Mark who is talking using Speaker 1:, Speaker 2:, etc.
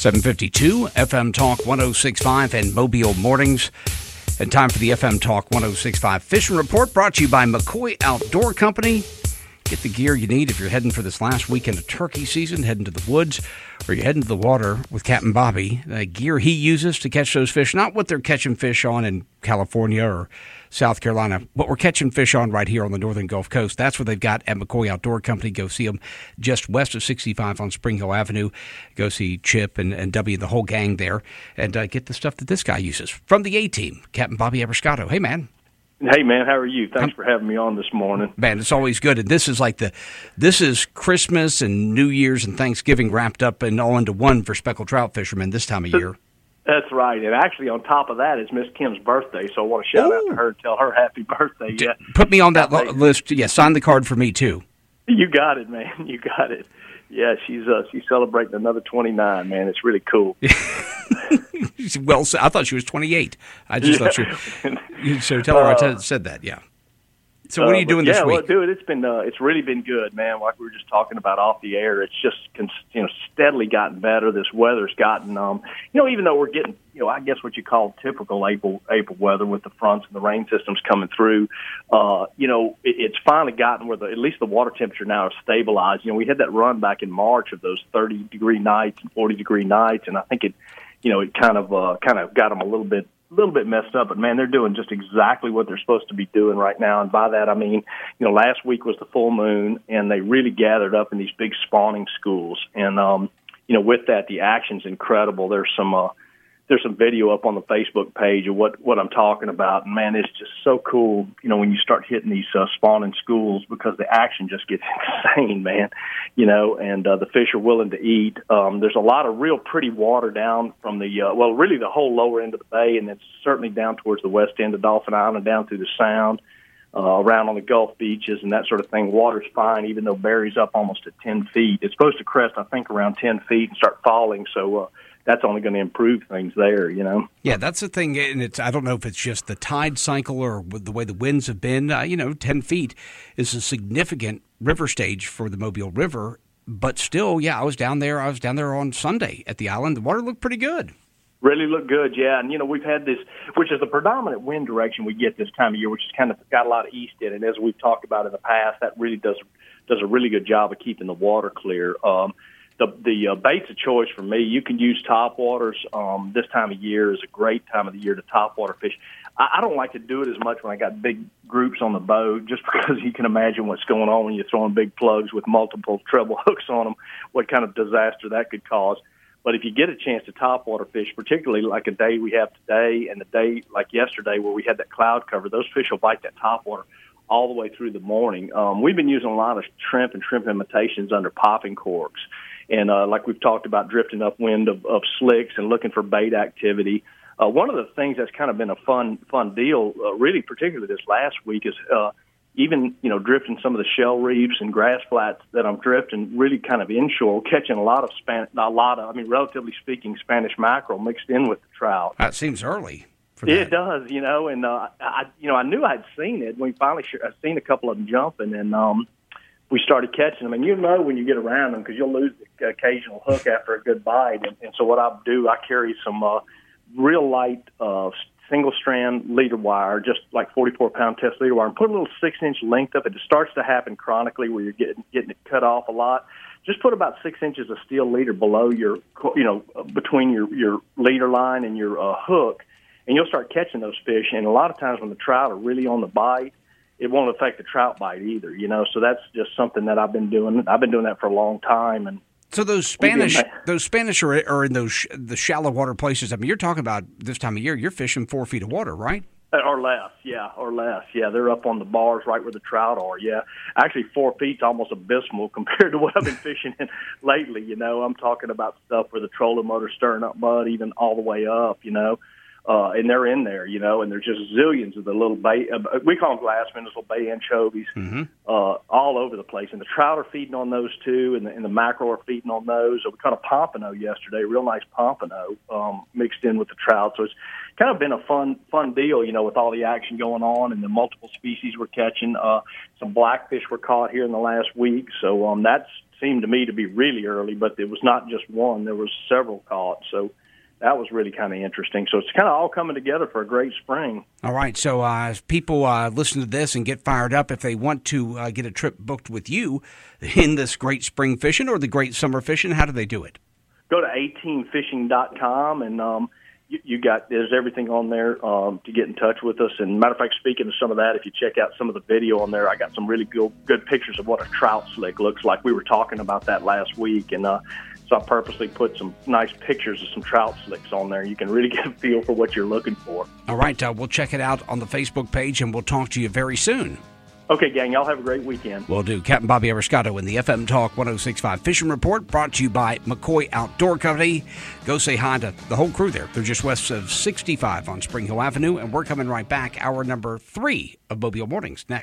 Speaker 1: 752 FM Talk 106.5 and Mobile Mornings. And time for the FM Talk 106.5 Fishing Report, brought to you by McCoy Outdoor Company. Get the gear you need if you're heading for this last weekend of turkey season, heading to the woods, or you're heading to the water with Captain Bobby. The gear he uses to catch those fish, not what they're catching fish on in California or South Carolina, but we're catching fish on right here on the northern Gulf Coast. That's what they've got at McCoy Outdoor Company. Go see them just west of 65 on Spring Hill Avenue. Go see Chip and W, the whole gang there, and get the stuff that this guy uses. From the A-Team, Captain Bobby Abrascato. Hey, man.
Speaker 2: Hey, man, how are you? Thanks for having me on this morning.
Speaker 1: Man, it's always good. And this is Christmas and New Year's and Thanksgiving wrapped up and all into one for speckled trout fishermen this time of year.
Speaker 2: That's right. And actually, on top of that is Miss Kim's birthday, so I want to shout out to her and tell her happy birthday. Yeah.
Speaker 1: Put me on that list. Yeah, sign the card for me, too.
Speaker 2: You got it, man. You got it. Yeah, she's celebrating another 29, man. It's really cool.
Speaker 1: Well, I thought she was 28. I just thought she. So tell her I said that. Yeah. So what are you doing this week?
Speaker 2: Well, dude, it's really been good, man. Like we were just talking about off the air, it's just steadily gotten better. This weather's gotten, even though we're getting, I guess what you call typical April weather with the fronts and the rain systems coming through. It's finally gotten where at least the water temperature now is stabilized. We had that run back in March of those 30-degree nights and 40-degree nights, and I think it kind of got them a little bit messed up, but man, they're doing just exactly what they're supposed to be doing right now. And by that, I mean, last week was the full moon, and they really gathered up in these big spawning schools. And, with that, the action's incredible. There's some video up on the Facebook page of what I'm talking about. And man, it's just so cool, when you start hitting these spawning schools, because the action just gets insane, man, and the fish are willing to eat. There's a lot of real pretty water down from really the whole lower end of the bay, and it's certainly down towards the west end of Dauphin Island, down through the Sound, around on the Gulf beaches and that sort of thing. Water's fine, even though Berry's up almost at 10 feet. It's supposed to crest, I think, around 10 feet and start falling, so that's only going to improve things there,
Speaker 1: Yeah, that's the thing, and I don't know if it's just the tide cycle or the way the winds have been. 10 feet is a significant river stage for the Mobile River, but still, yeah, I was down there on Sunday at the island. The water looked pretty good.
Speaker 2: Really looked good, yeah. And, we've had this, which is the predominant wind direction we get this time of year, which is kind of got a lot of east in it. And as we've talked about in the past, that really does a really good job of keeping the water clear. The baits of choice for me, you can use topwaters. This time of year is a great time of the year to topwater fish. I don't like to do it as much when I got big groups on the boat, just because you can imagine what's going on when you're throwing big plugs with multiple treble hooks on them, what kind of disaster that could cause. But if you get a chance to topwater fish, particularly like a day we have today and the day like yesterday where we had that cloud cover, those fish will bite that topwater all the way through the morning. We've been using a lot of shrimp and shrimp imitations under popping corks. And like we've talked about, drifting upwind of slicks and looking for bait activity. One of the things that's kind of been a fun deal, really particularly this last week, is even drifting some of the shell reefs and grass flats that I'm drifting, really kind of inshore, catching relatively speaking, Spanish mackerel mixed in with the trout.
Speaker 1: That seems early.
Speaker 2: It does, and I knew I'd seen it. We finally I've seen a couple of them jumping, and we started catching them. And when you get around them, because you'll lose the occasional hook after a good bite. And so what I do, I carry some real light single-strand leader wire, just like 44-pound test leader wire, and put a little 6-inch length of it. It starts to happen chronically where you're getting it cut off a lot. Just put about 6 inches of steel leader below your, between your leader line and your hook, and you'll start catching those fish. And a lot of times when the trout are really on the bite, it won't affect the trout bite either, So that's just something that I've been doing. I've been doing that for a long time. And
Speaker 1: so those Spanish are in the shallow water places. I mean, you're talking about this time of year, you're fishing 4 feet of water, right?
Speaker 2: Or less, yeah. Yeah, they're up on the bars right where the trout are, yeah. Actually, 4 feet's almost abysmal compared to what I've been fishing in lately, I'm talking about stuff where the trolling motor's stirring up mud even all the way up, and they're in there, and there's just zillions of the little bay, we call them glass minnows, little bay anchovies, all over the place. And the trout are feeding on those too, and the mackerel are feeding on those. So we caught a pompano yesterday, real nice pompano, mixed in with the trout. So it's kind of been a fun deal, with all the action going on and the multiple species we're catching. Some blackfish were caught here in the last week. So that's seemed to me to be really early, but it was not just one. There was several caught. So that was really kind of interesting. So it's kind of all coming together for a great spring.
Speaker 1: All right. So if people listen to this and get fired up, if they want to get a trip booked with you in this great spring fishing or the great summer fishing, how do they do it?
Speaker 2: Go to A-Team-Fishing.com, and there's everything on there to get in touch with us. And matter of fact, speaking of some of that, if you check out some of the video on there, I got some really good pictures of what a trout slick looks like. We were talking about that last week, and so I purposely put some nice pictures of some trout slicks on there. You can really get a feel for what you're looking for.
Speaker 1: All right, we'll check it out on the Facebook page, and we'll talk to you very soon.
Speaker 2: Okay, gang, y'all have a great weekend.
Speaker 1: Will do. Captain Bobby Ariscato in the FM Talk 106.5 Fishing Report, brought to you by McCoy Outdoor Company. Go say hi to the whole crew there. They're just west of 65 on Spring Hill Avenue, and we're coming right back. Hour number 3 of Mobile Mornings next.